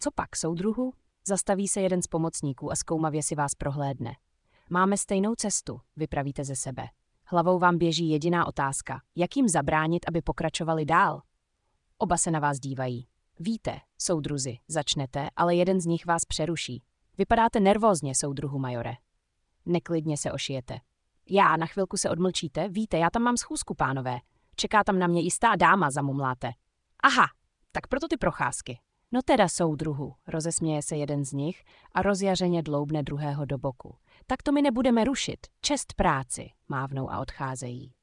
Co pak, soudruhu? Zastaví se jeden z pomocníků a zkoumavě si vás prohlédne. Máme stejnou cestu, vypravíte ze sebe. Hlavou vám běží jediná otázka. Jak jim zabránit, aby pokračovali dál? Oba se na vás dívají. Víte, soudruzi, začnete, ale jeden z nich vás přeruší. Vypadáte nervózně, soudruhu majore. Neklidně se ošijete. Na chvilku se odmlčíte. Víte, já tam mám schůzku, pánové. Čeká tam na mě jistá dáma, zamumláte. Aha, tak proto ty procházky. No teda, soudruhu, rozesměje se jeden z nich a rozjařeně dloubne druhého do boku. Tak to my nebudeme rušit. Čest práci, mávnou a odcházejí.